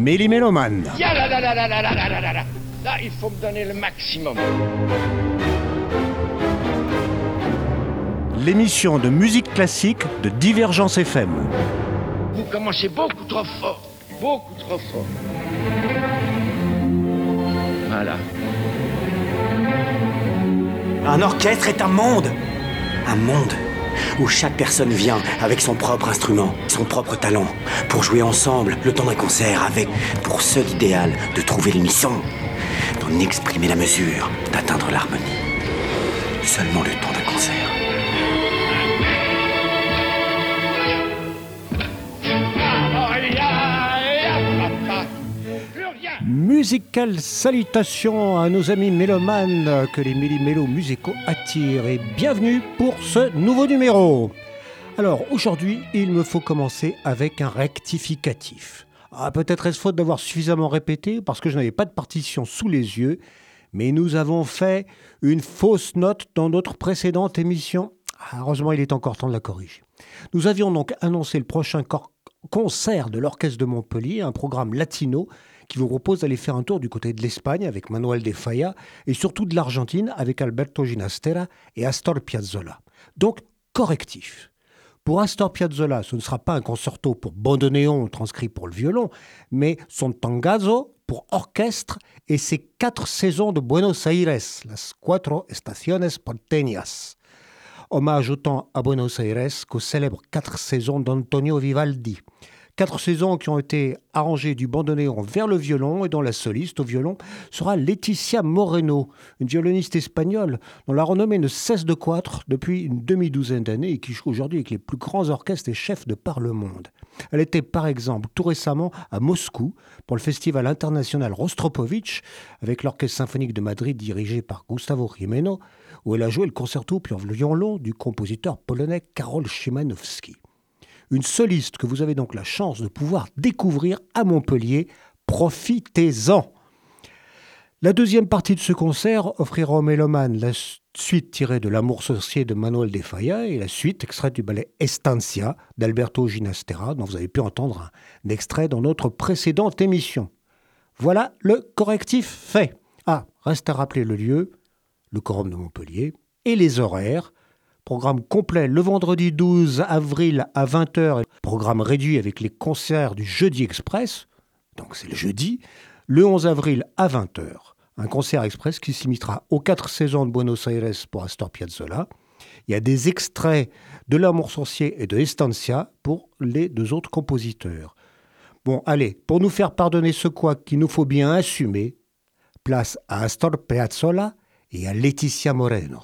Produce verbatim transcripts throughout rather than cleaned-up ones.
Méli-Méloman. Ya là là là là là là là là là là. Là, il faut me donner le maximum. L'émission de musique classique de Divergence F M. Vous commencez beaucoup trop fort. Beaucoup trop fort. Voilà. Un orchestre est un monde. Un monde où chaque personne vient avec son propre instrument, son propre talent, pour jouer ensemble le temps d'un concert avec, pour seul idéal, de trouver l'unisson, d'en exprimer la mesure, d'atteindre l'harmonie. Seulement le temps d'un concert. Musicales salutations à nos amis mélomanes que les méli-mélos musicaux attirent et bienvenue pour ce nouveau numéro. Alors aujourd'hui, il me faut commencer avec un rectificatif. Ah, peut-être est-ce faute d'avoir suffisamment répété parce que je n'avais pas de partition sous les yeux, mais nous avons fait une fausse note dans notre précédente émission. Ah, heureusement, il est encore temps de la corriger. Nous avions donc annoncé le prochain cor- concert de l'Orchestre de Montpellier, un programme latino qui vous propose d'aller faire un tour du côté de l'Espagne avec Manuel de Falla et surtout de l'Argentine avec Alberto Ginastera et Astor Piazzolla. Donc, correctif. Pour Astor Piazzolla, ce ne sera pas un concerto pour bandoneon transcrit pour le violon, mais son tangazo pour orchestre et ses quatre saisons de Buenos Aires, las cuatro estaciones porteñas. Hommage autant à Buenos Aires qu'aux célèbres quatre saisons d'Antonio Vivaldi. Quatre saisons qui ont été arrangées du bandoneon vers le violon et dont la soliste au violon sera Laetitia Moreno, une violoniste espagnole dont la renommée ne cesse de croître depuis une demi-douzaine d'années et qui joue aujourd'hui avec les plus grands orchestres et chefs de par le monde. Elle était par exemple tout récemment à Moscou pour le festival international Rostropovitch avec l'Orchestre symphonique de Madrid dirigé par Gustavo Jimeno, où elle a joué le concerto pour violon du compositeur polonais Karol Szymanowski. Une soliste que vous avez donc la chance de pouvoir découvrir à Montpellier. Profitez-en! La deuxième partie de ce concert offrira aux mélomanes la suite tirée de L'Amour sorcier de Manuel de Falla et la suite extraite du ballet Estancia d'Alberto Ginastera, dont vous avez pu entendre un extrait dans notre précédente émission. Voilà le correctif fait. Ah, reste à rappeler le lieu, le Quorum de Montpellier, et les horaires. Programme complet le vendredi douze avril à vingt heures, programme réduit avec les concerts du Jeudi Express, donc c'est le jeudi, le onze avril à vingt heures. Un concert express qui s'imitera aux quatre saisons de Buenos Aires pour Astor Piazzolla. Il y a des extraits de L'Amour sorcier et de Estancia pour les deux autres compositeurs. Bon, allez, pour nous faire pardonner ce couac qu'il nous faut bien assumer, place à Astor Piazzolla et à Laetitia Moreno.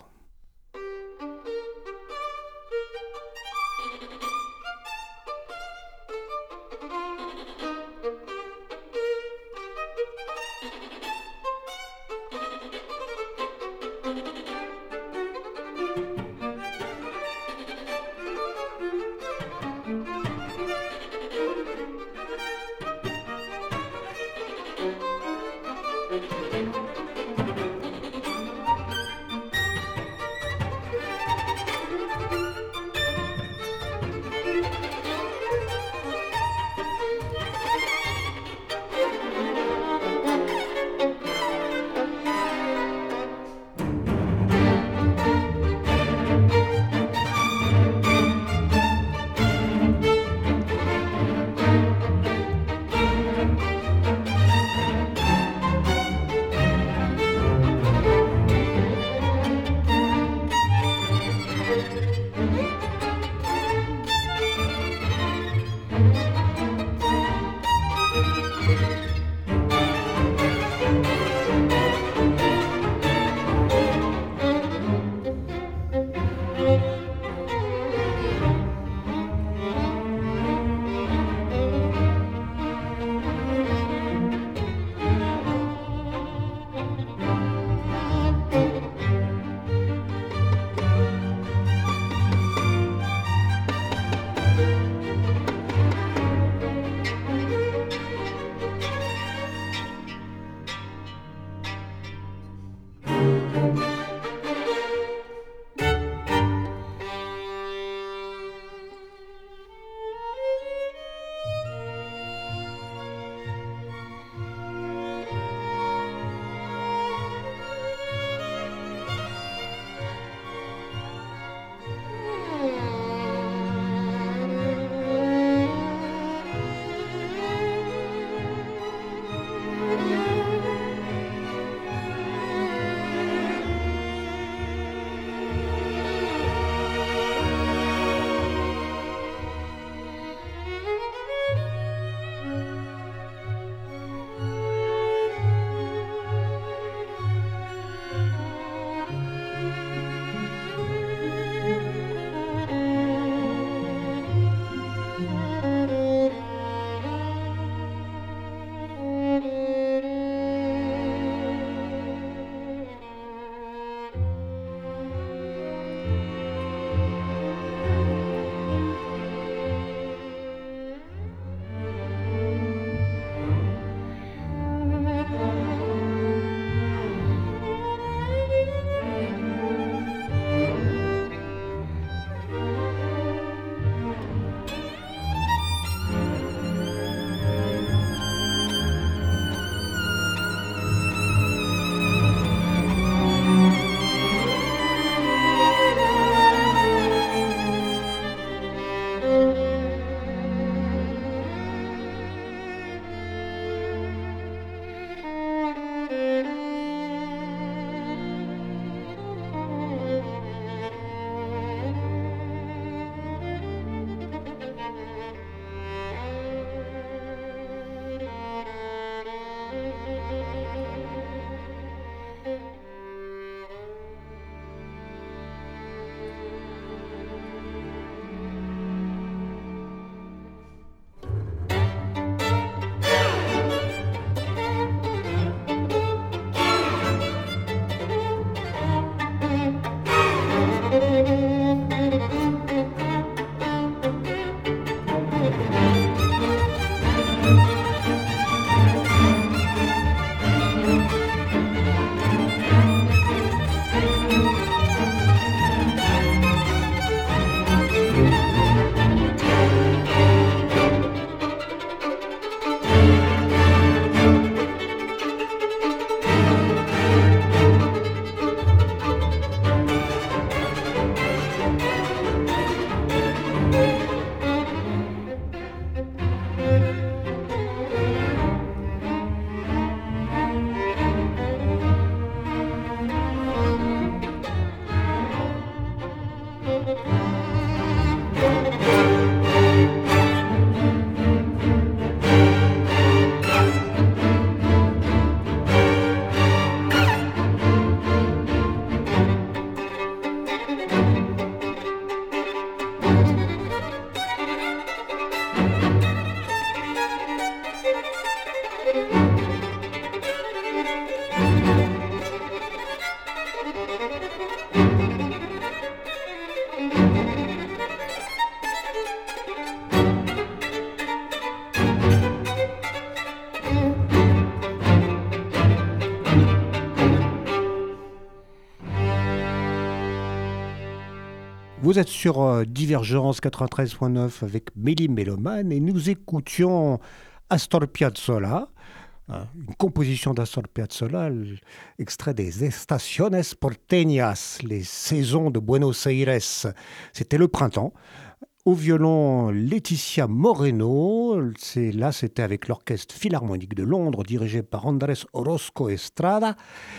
Vous êtes sur euh, Divergence quatre-vingt-treize point neuf avec Mélie Méloman et nous écoutions Astor Piazzolla, euh, une composition d'Astor Piazzolla, extrait des Estaciones Porteñas, les saisons de Buenos Aires. C'était le printemps. Au violon, Laetitia Moreno. C'est, là, c'était avec l'Orchestre Philharmonique de Londres, dirigé par Andrés Orozco Estrada.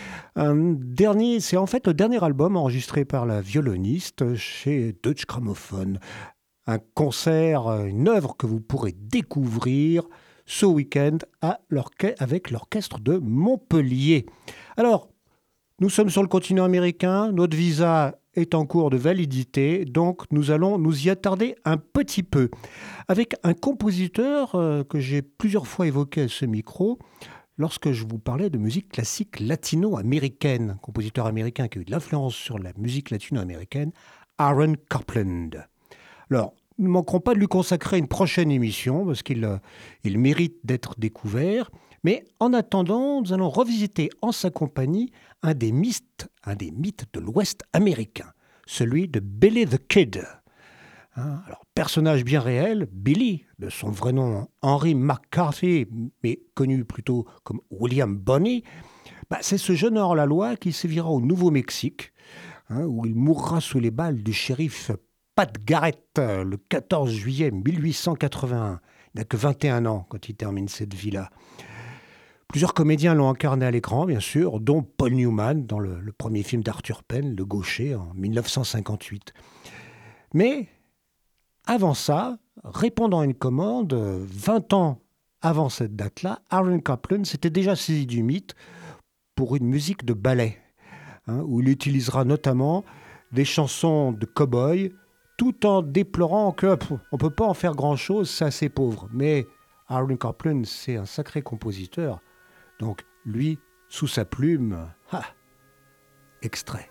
Un dernier, c'est en fait le dernier album enregistré par la violoniste chez Deutsche Grammophon. Un concert, une œuvre que vous pourrez découvrir ce week-end à l'orche- avec l'Orchestre de Montpellier. Alors, nous sommes sur le continent américain, notre visa est en cours de validité, donc nous allons nous y attarder un petit peu. Avec un compositeur euh, que j'ai plusieurs fois évoqué à ce micro, lorsque je vous parlais de musique classique latino-américaine, un compositeur américain qui a eu de l'influence sur la musique latino-américaine, Aaron Copland. Alors, nous ne manquerons pas de lui consacrer une prochaine émission, parce qu'il euh, il mérite d'être découvert. Mais en attendant, nous allons revisiter en sa compagnie un des mythes, un des mythes de l'Ouest américain, celui de Billy the Kid. Hein, alors, personnage bien réel, Billy, de son vrai nom Henry McCarthy, mais connu plutôt comme William Bonney, bah, c'est ce jeune hors-la-loi qui sévira au Nouveau-Mexique, hein, où il mourra sous les balles du shérif Pat Garrett le quatorze juillet mille huit cent quatre-vingt-un. Il n'a que vingt et un ans quand il termine cette vie-là. Plusieurs comédiens l'ont incarné à l'écran, bien sûr, dont Paul Newman dans le, le premier film d'Arthur Penn, Le Gaucher, en mille neuf cent cinquante-huit. Mais avant ça, répondant à une commande, vingt ans avant cette date-là, Aaron Copland s'était déjà saisi du mythe pour une musique de ballet, hein, où il utilisera notamment des chansons de cow-boy, tout en déplorant qu'on ne peut pas en faire grand-chose, c'est assez pauvre. Mais Aaron Copland, c'est un sacré compositeur. Donc, lui, sous sa plume, ah, extrait.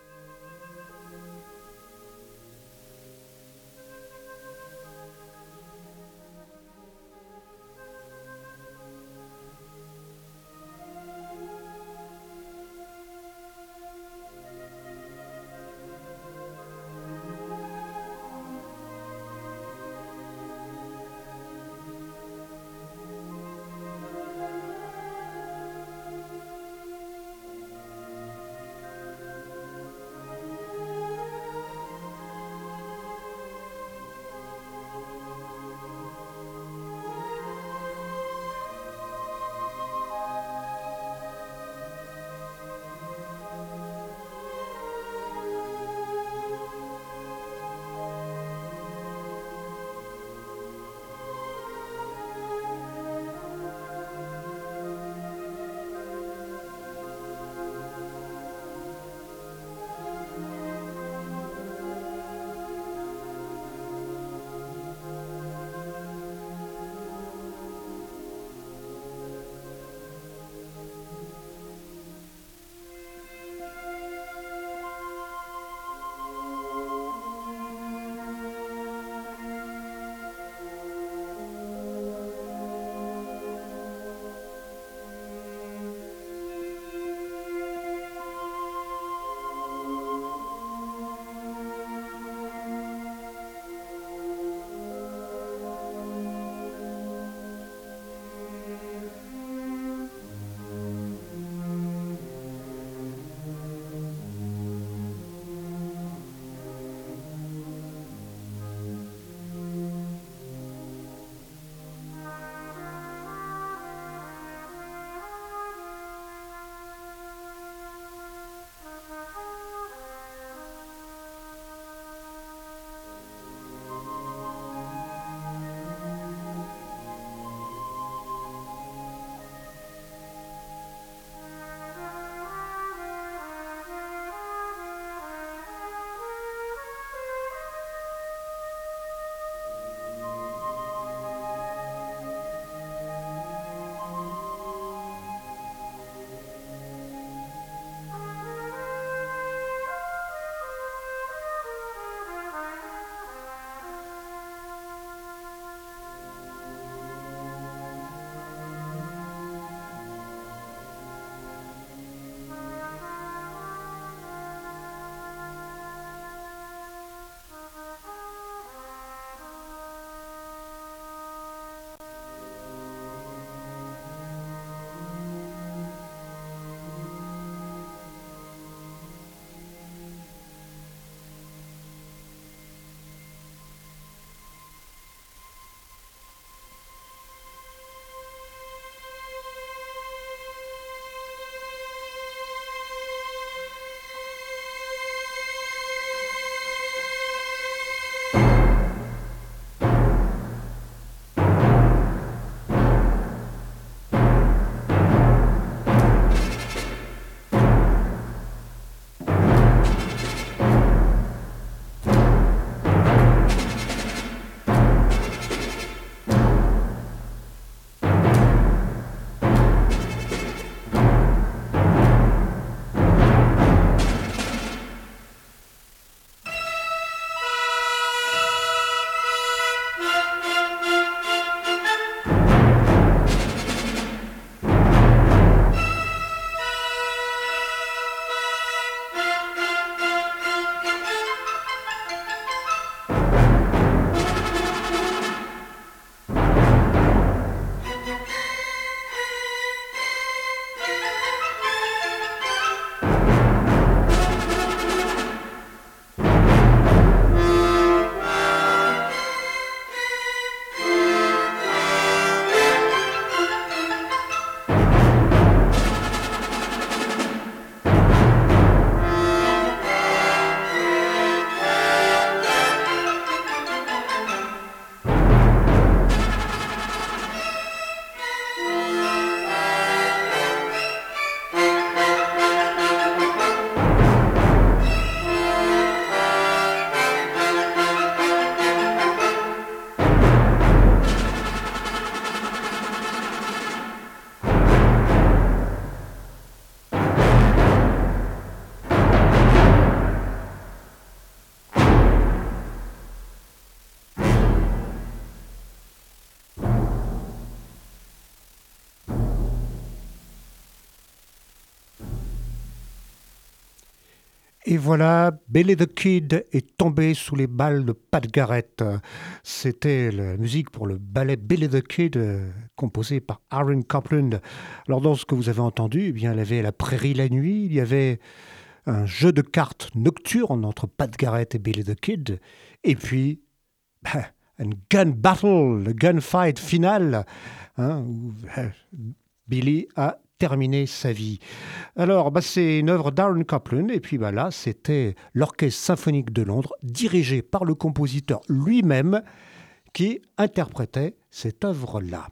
Et voilà, Billy the Kid est tombé sous les balles de Pat Garrett. C'était la musique pour le ballet Billy the Kid, euh, composé par Aaron Copland. Alors dans ce que vous avez entendu, eh bien, il y avait La Prairie la nuit, il y avait un jeu de cartes nocturne entre Pat Garrett et Billy the Kid, et puis ben, un gun battle, le gunfight final, hein, où euh, Billy a terminé sa vie. Alors, bah, c'est une œuvre d'Aaron Copland, et puis bah, là, c'était l'Orchestre symphonique de Londres, dirigé par le compositeur lui-même, qui interprétait cette œuvre-là.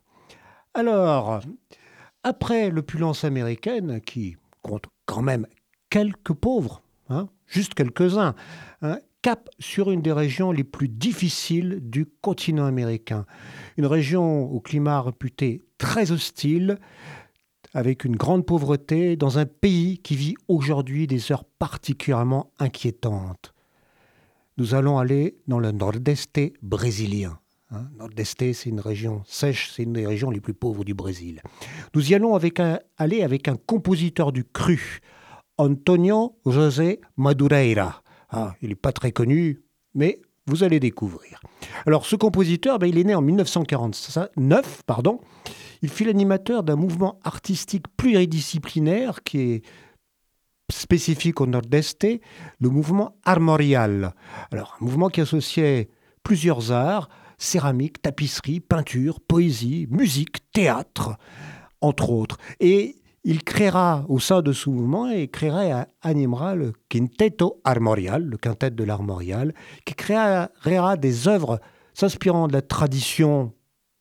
Alors, après l'opulence américaine, qui compte quand même quelques pauvres, hein, juste quelques-uns, hein, cap sur une des régions les plus difficiles du continent américain. Une région au climat réputé très hostile, avec une grande pauvreté, dans un pays qui vit aujourd'hui des heures particulièrement inquiétantes. Nous allons aller dans le nord-est brésilien. Hein, nord-est, c'est une région sèche, c'est une des régions les plus pauvres du Brésil. Nous y allons avec un, aller avec un compositeur du cru, Antonio José Madureira. Ah, il n'est pas très connu, mais vous allez découvrir. Alors, ce compositeur, ben, il est né en mille neuf cent quarante-neuf, pardon. Il fut l'animateur d'un mouvement artistique pluridisciplinaire qui est spécifique au Nord-Est, le mouvement armorial. Alors, un mouvement qui associait plusieurs arts, céramique, tapisserie, peinture, poésie, musique, théâtre, entre autres. Et il créera au sein de ce mouvement et créera, animera le Quinteto Armorial, le quintet de l'Armorial, qui créera des œuvres s'inspirant de la tradition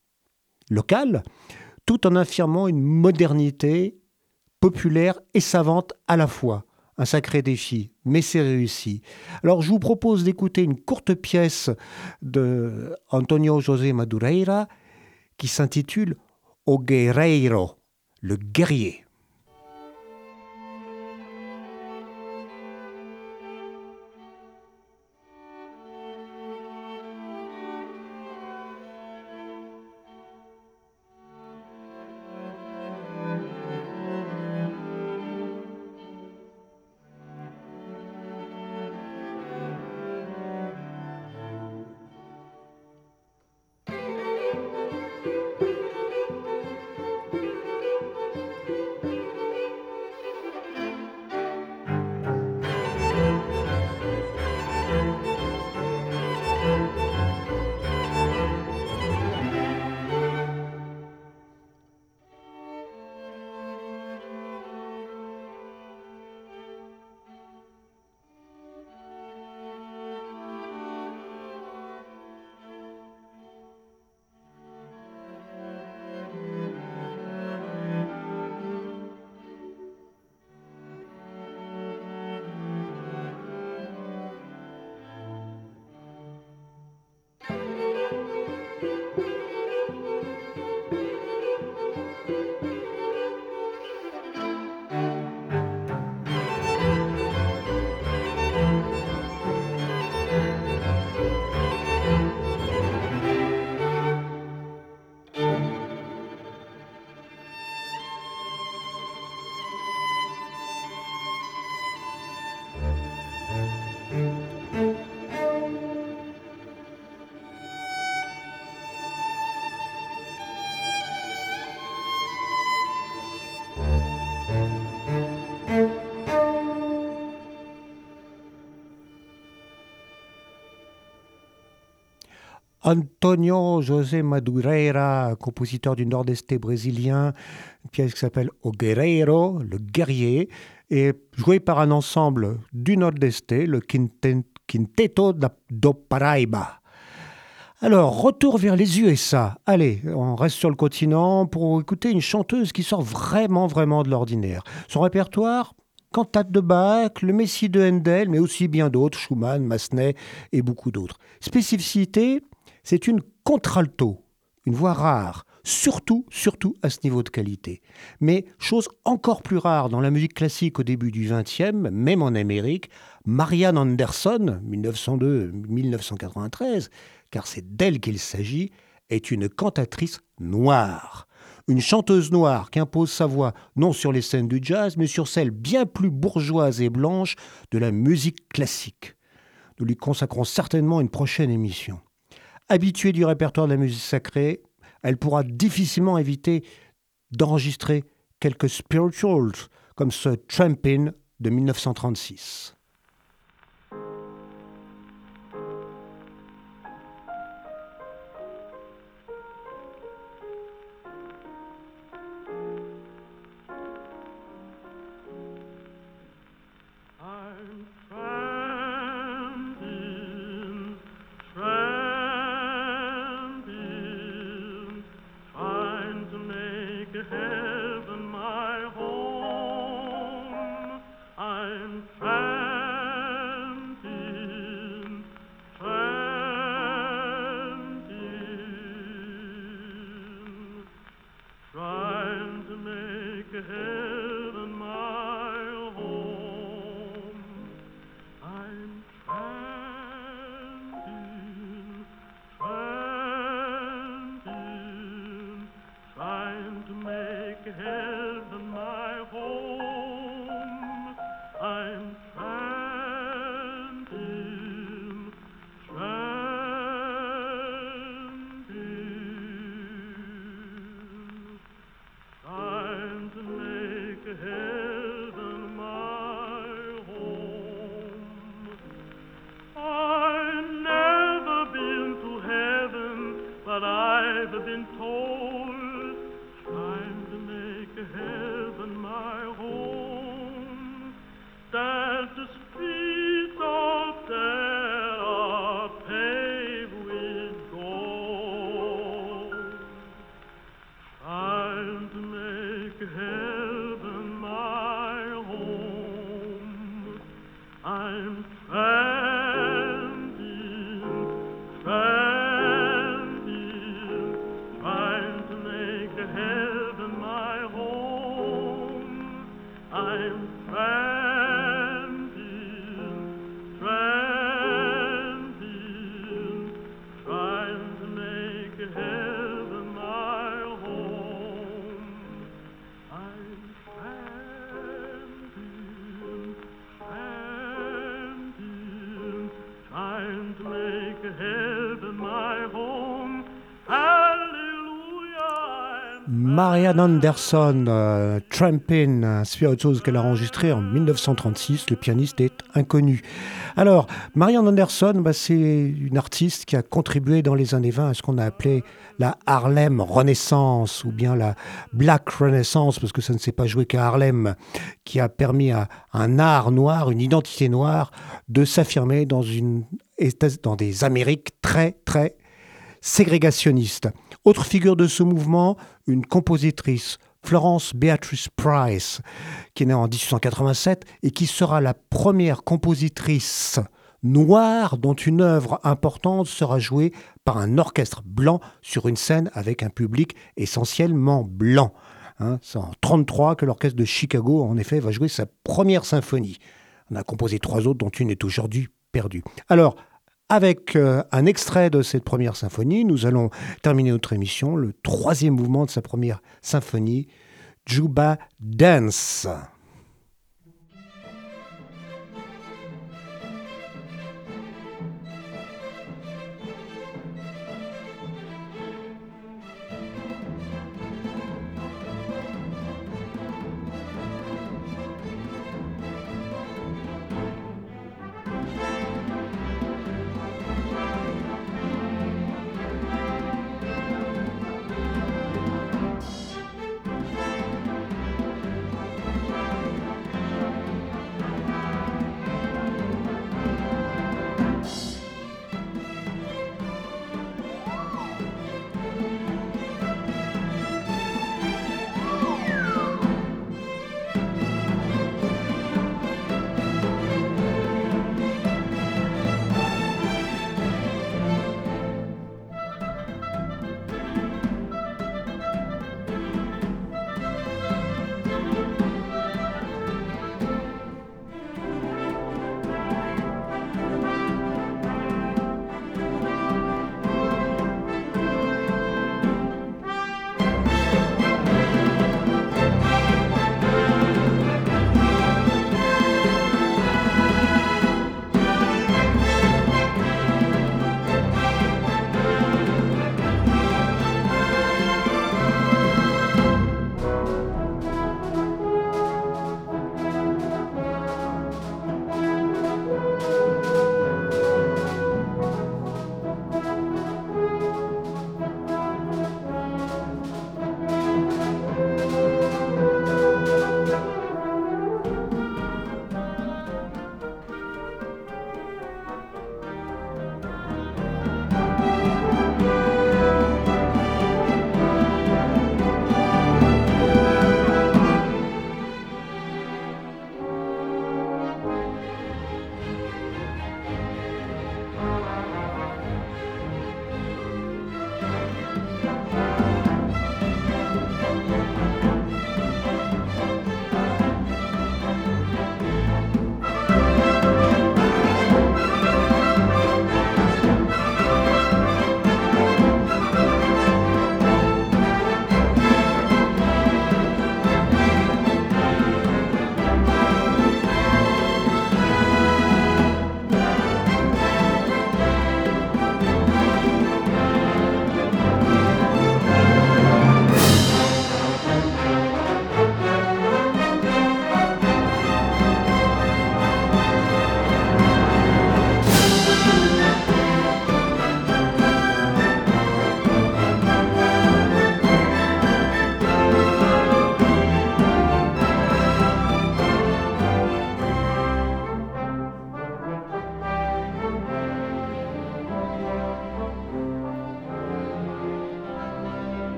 locale, tout en affirmant une modernité populaire et savante à la fois. Un sacré défi, mais c'est réussi. Alors je vous propose d'écouter une courte pièce de Antonio José Madureira qui s'intitule O Guerreiro, le guerrier. Antonio José Madureira, compositeur du nord-est brésilien, une pièce qui s'appelle O Guerreiro, le guerrier, et jouée par un ensemble du nord-est, le Quinteto do Paraíba. Alors, retour vers les U S A. Allez, on reste sur le continent pour écouter une chanteuse qui sort vraiment, vraiment de l'ordinaire. Son répertoire, cantate de Bach, le Messie de Handel, mais aussi bien d'autres, Schumann, Massenet et beaucoup d'autres. Spécificité, c'est une contralto, une voix rare, surtout, surtout à ce niveau de qualité. Mais chose encore plus rare dans la musique classique au début du vingtième, même en Amérique, Marianne Anderson, mille neuf cent deux à mille neuf cent quatre-vingt-treize, car c'est d'elle qu'il s'agit, est une cantatrice noire. Une chanteuse noire qui impose sa voix non sur les scènes du jazz, mais sur celles bien plus bourgeoises et blanches de la musique classique. Nous lui consacrons certainement une prochaine émission. Habituée du répertoire de la musique sacrée, elle pourra difficilement éviter d'enregistrer quelques spirituals, comme ce Trampin' de mille neuf cent trente-six. Marian Anderson, euh, Trampin', Spirituals qu'elle a enregistré en mille neuf cent trente-six, le pianiste est inconnu. Alors, Marian Anderson, bah, c'est une artiste qui a contribué dans les années vingt à ce qu'on a appelé la Harlem Renaissance ou bien la Black Renaissance, parce que ça ne s'est pas joué qu'à Harlem, qui a permis à un art noir, une identité noire, de s'affirmer dans, une, dans des Amériques très, très ségrégationnistes. Autre figure de ce mouvement, une compositrice, Florence Beatrice Price, qui est née en dix-huit cent quatre-vingt-sept et qui sera la première compositrice noire dont une œuvre importante sera jouée par un orchestre blanc sur une scène avec un public essentiellement blanc. Hein, c'est en trente-trois que l'orchestre de Chicago, en effet, va jouer sa première symphonie. On a composé trois autres, dont une est aujourd'hui perdue. Alors, avec euh, un extrait de cette première symphonie, nous allons terminer notre émission, le troisième mouvement de sa première symphonie, Juba Dance.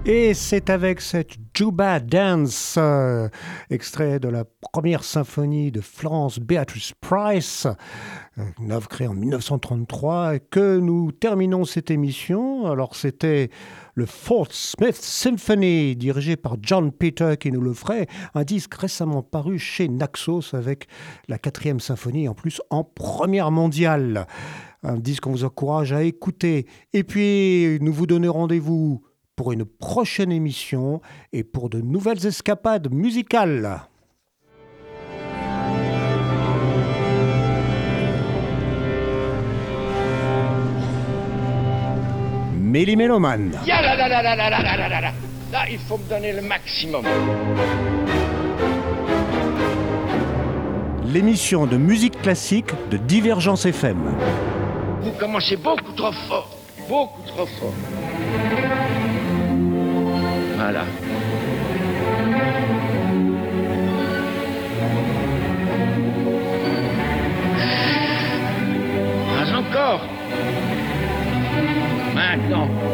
Et c'est avec cette Juba Dance, euh, extrait de la première symphonie de Florence Beatrice Price, euh, une œuvre créée en mille neuf cent trente-trois, que nous terminons cette émission. Alors c'était le Fort Smith Symphony, dirigé par John Peter, qui nous le ferait, un disque récemment paru chez Naxos avec la quatrième symphonie, en plus en première mondiale. Un disque qu'on vous encourage à écouter. Et puis, nous vous donnons rendez-vous pour une prochaine émission et pour de nouvelles escapades musicales. Méli-Méloman. Ya là là là là là là là là là là. Là, il faut me donner le maximum. L'émission de musique classique de Divergence F M. Vous commencez beaucoup trop fort. Beaucoup trop fort. Voilà. Pas encore. Maintenant.